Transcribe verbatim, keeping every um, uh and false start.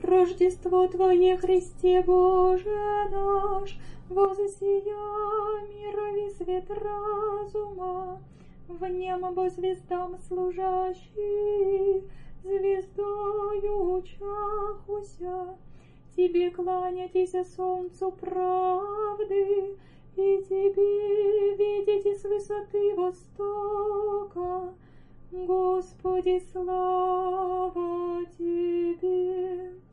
Рождество Твое, Христе Боже наш, воссия мира весь свет разума, в небо звездам служащий, звездою учахуся, Тебе кланяйтесь солнцу правды, и Тебе видите с высоты востока. Господи, слава Тебе!